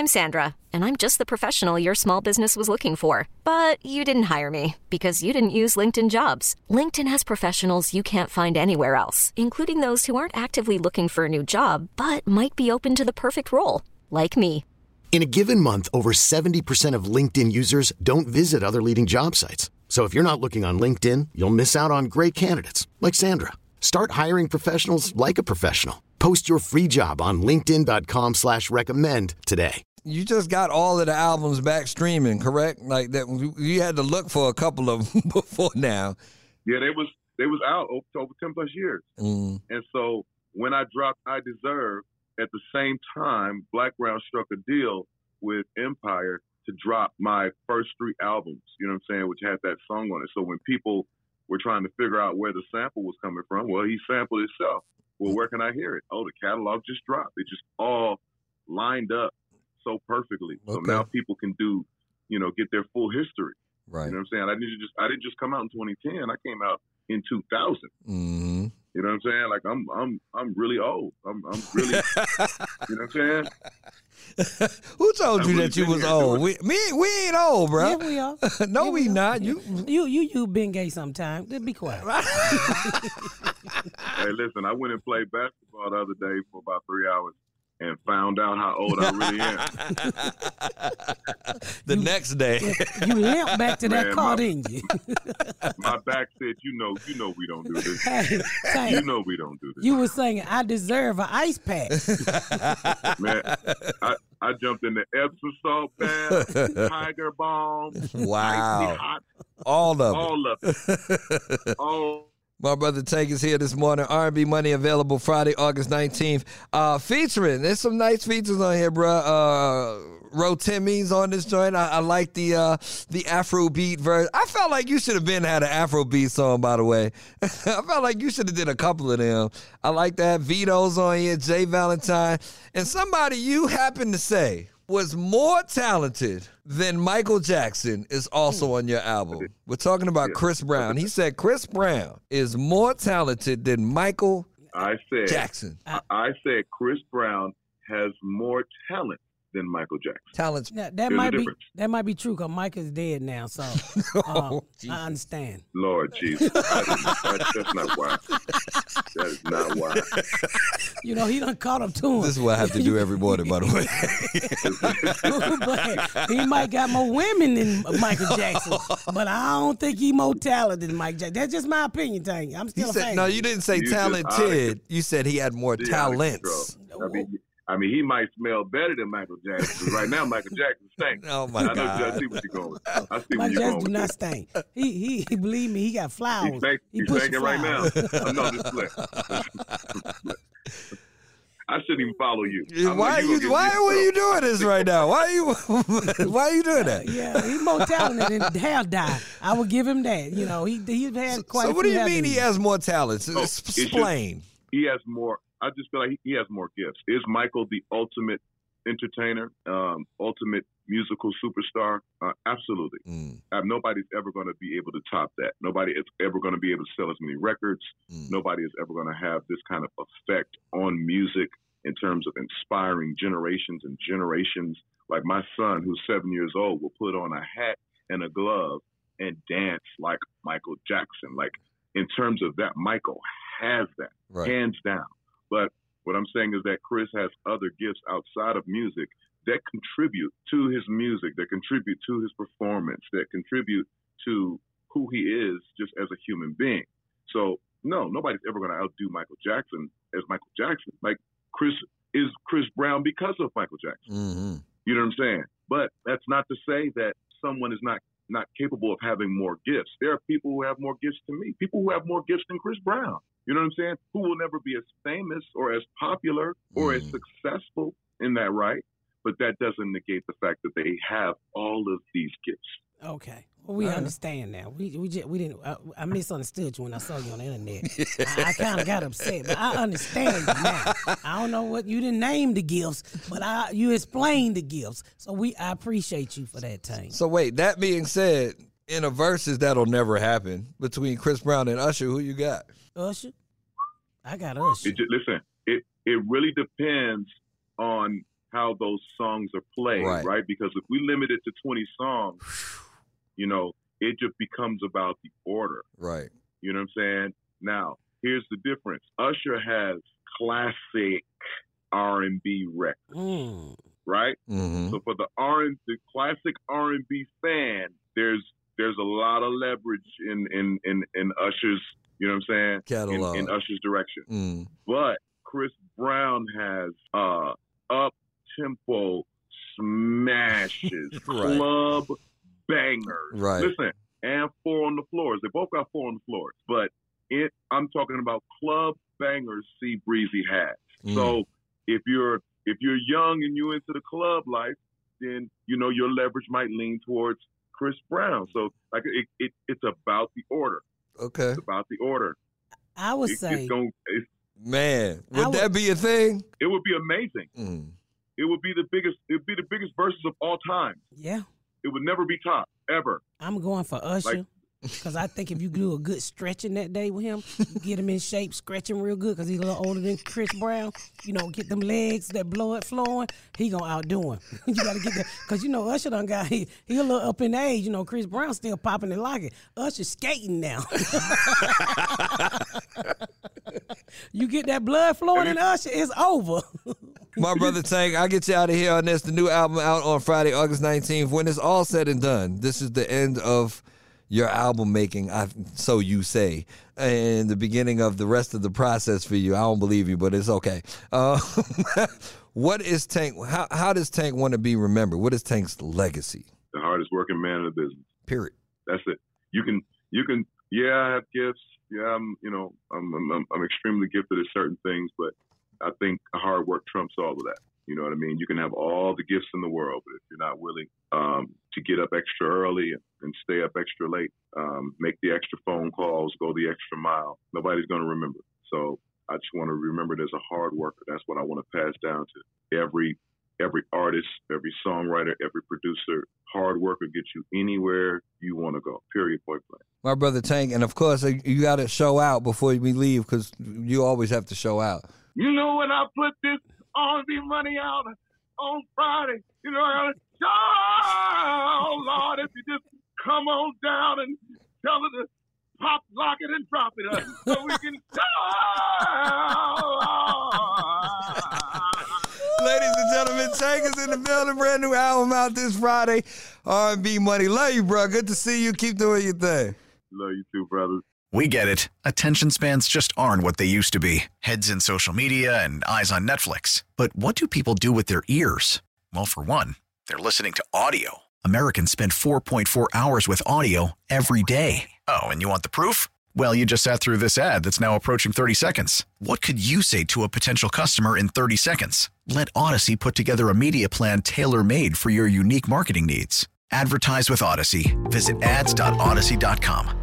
I'm Sandra, and I'm just the professional your small business was looking for. But you didn't hire me because you didn't use LinkedIn Jobs. LinkedIn has professionals you can't find anywhere else, including those who aren't actively looking for a new job, but might be open to the perfect role, like me. In a given month, over 70% of LinkedIn users don't visit other leading job sites. So if you're not looking on LinkedIn, you'll miss out on great candidates like Sandra. Start hiring professionals like a professional. Post your free job on linkedin.com/recommend today. You just got all of the albums back streaming, correct? Like that, you had to look for a couple of them before now. Yeah, they was out over 10 plus years. And so when I dropped I Deserve, at the same time, Black Brown struck a deal with Empire to drop my first 3 albums, you know what I'm saying, which had that song on it. So when people were trying to figure out where the sample was coming from, well, he sampled himself. Well, where can I hear it? Oh, the catalog just dropped. It just all lined up so perfectly. So now people can do, get their full history. Right. You know what I'm saying? I didn't just come out in 2010. I came out in 2000. Mm-hmm. You know what I'm saying? Like I'm really old. I'm really, you know what I'm saying? Who told you that you was old? We ain't old, bro. Yeah, we are. No, we not. You been gay sometime. Just be quiet. Hey, listen, I went and played basketball the other day for about 3 hours and found out how old I really am. The next day. You limped back to that car, didn't you? My back said, you know we don't do this. Hey, you know we don't do this. You were singing, I Deserve an Ice Pack. Man, I jumped in the Epsom salt bath, Tiger Balm, wow. Icy Hot. All of it. All. My brother Tank is here this morning. R&B Money available Friday, August 19th. Featuring, there's some nice features on here, bro. Rotimi's on this joint. I like the Afrobeat version. I felt like you should have had an Afrobeat song, by the way. I felt like you should have did a couple of them. I like that. Vito's on here, Jay Valentine. And somebody you happen to say was more talented than Michael Jackson is also on your album. We're talking about Chris Brown. He said Chris Brown is more talented than Michael Jackson. I said Chris Brown has more talent than Michael Jackson. Talent. Now, that might be true because Mike is dead now, so I understand. Lord Jesus. That's not why. That is not why. He done caught up to him. This is what I have to do every morning, by the way. But he might got more women than Michael Jackson, but I don't think he more talented than Mike Jackson. That's just my opinion, Tank. I'm still a fan. No, you didn't say talented. You said he had more talents. I mean, he might smell better than Michael Jackson. Right now, Michael Jackson stinks. Oh, my God. I see what you're going with. I see Michael what you're Jackson going do with. not stink. He believe me, he got flowers. He's stinking right now. No, just play. I shouldn't even follow you. Why were you doing this right now? Why are you doing that? Yeah, he's more talented than Hair Dye. I will give him that. He's had quite a few. So what do you mean he has more talents? Explain. He has more. I just feel like he has more gifts. Is Michael the ultimate entertainer, ultimate musical superstar? Absolutely. Nobody's ever going to be able to top that. Nobody is ever going to be able to sell as many records. Nobody is ever going to have this kind of effect on music in terms of inspiring generations and generations. Like my son, who's 7 years old, will put on a hat and a glove and dance like Michael Jackson. Like in terms of that, Michael has that, hands down. But what I'm saying is that Chris has other gifts outside of music that contribute to his music, that contribute to his performance, that contribute to who he is just as a human being. So, no, nobody's ever going to outdo Michael Jackson as Michael Jackson. Like, Chris is Chris Brown because of Michael Jackson. Mm-hmm. You know what I'm saying? But that's not to say that someone is not capable of having more gifts. There are people who have more gifts than me, people who have more gifts than Chris Brown. You know what I'm saying? Who will never be as famous or as popular or as successful in that right. But that doesn't negate the fact that they have all of these gifts. Okay. Well, we understand now. We didn't. I misunderstood you when I saw you on the internet. I kind of got upset, but I understand you now. I don't know what you didn't name the gifts, but you explained the gifts. So I appreciate you for that, Tank. So wait, that being said, in a versus that'll never happen between Chris Brown and Usher, who you got? Usher. I got Usher. It really depends on how those songs are played, right? Because if we limit it to 20 songs, you know, it just becomes about the order. Right. You know what I'm saying? Now, here's the difference. Usher has classic R&B records, right? Mm-hmm. So for the classic R&B fan, there's a lot of leverage in Usher's, you know what I'm saying? Catalog. In Usher's direction. But Chris Brown has up-tempo smashes, club bangers. Right. Listen, and 4 on the Floors. They both got 4 on the Floors. But I'm talking about club bangers C Breezy has. So if you're young and you into the club life, then, you know, your leverage might lean towards Chris Brown. So like it's about the order. Okay. It's about the order. I would say, man, would that be a thing? It would be amazing. It would be the biggest. It would be the biggest verses of all time. Yeah. It would never be topped ever. I'm going for Usher. Because I think if you do a good stretching that day with him, you get him in shape, stretch him real good because he's a little older than Chris Brown. You know, get them legs, that blood flowing, he going to outdo him. You got to get that. Because, you know, Usher done got, he a little up in age. You know, Chris Brown still popping and locking. Usher skating now. You get that blood flowing in Usher, it's over. My brother Tank, I'll get you out of here on this. The new album out on Friday, August 19th. When it's all said and done, this is the end of your album making, so you say, and the beginning of the rest of the process for you. I don't believe you, but it's okay. What is Tank? How does Tank want to be remembered? What is Tank's legacy? The hardest working man in the business. Period. That's it. You can. Yeah, I have gifts. Yeah, I'm extremely gifted at certain things, but I think hard work trumps all of that. You know what I mean? You can have all the gifts in the world, but if you're not willing to get up extra early and stay up extra late, make the extra phone calls, go the extra mile, nobody's going to remember. So I just want to remember as a hard worker. That's what I want to pass down to every artist, every songwriter, every producer. Hard worker gets you anywhere you want to go, period, point blank. My brother Tank, and of course, you got to show out before we leave because you always have to show out. You know, when I put this R&B money out on Friday, you know, I gotta, oh, Lord, if you just come on down and tell her to pop, lock it, and drop it up so we can Ladies and gentlemen, Tank is in the building. Brand new album out this Friday. R&B Money. Love you, bro. Good to see you. Keep doing your thing. Love you too, brother. We get it. Attention spans just aren't what they used to be. Heads in social media and eyes on Netflix. But what do people do with their ears? Well, for one, they're listening to audio. Americans spend 4.4 hours with audio every day. Oh, and you want the proof? Well, you just sat through this ad that's now approaching 30 seconds. What could you say to a potential customer in 30 seconds? Let Odyssey put together a media plan tailor-made for your unique marketing needs. Advertise with Odyssey. Visit ads.odyssey.com.